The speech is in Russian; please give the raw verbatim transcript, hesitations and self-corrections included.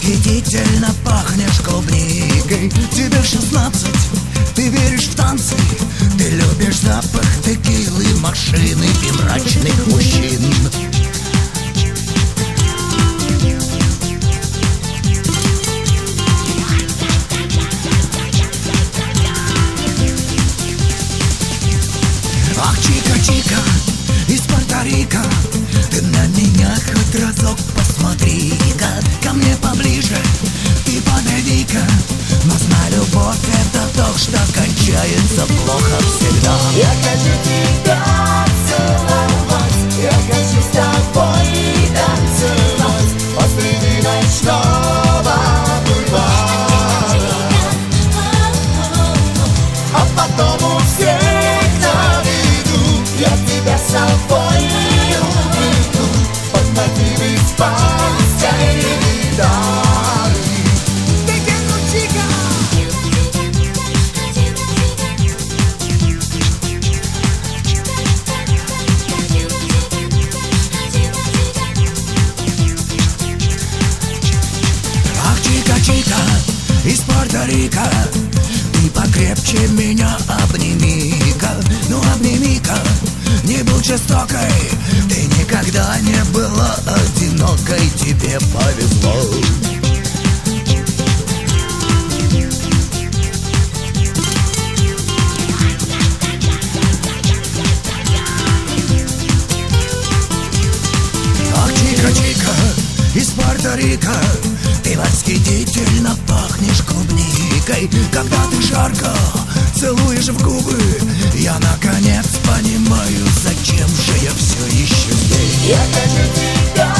восхитительно пахнешь клубникой. Тебе шестнадцать, ты веришь в танцы, ты любишь запах текилы, машины и мрачных мужчин. Ах, чика-чика из Пуэрто-Рико, ты на меня хоть разок посмотри-ка, ко мне поближе, ты подойди-ка. Но знай, любовь — это то, что кончается плохо всегда. Я хочу тебя целовать, я хочу с тобой танцевать посреди ночного бульвара, а потом у всех на виду я тебя с собой уведу под мотивы испанской гитары. Чика из Пуэрто-Рико, ты покрепче меня обними-ка. Ну обними-ка, не будь жестокой, ты никогда не была одинокой, тебе повезло. Ах, чика-чика из Пуэрто-Рико, ты восхитительно пахнешь клубникой. Когда ты жарко целуешь в губы, я наконец понимаю, зачем же я все еще здесь. Я хочу тебя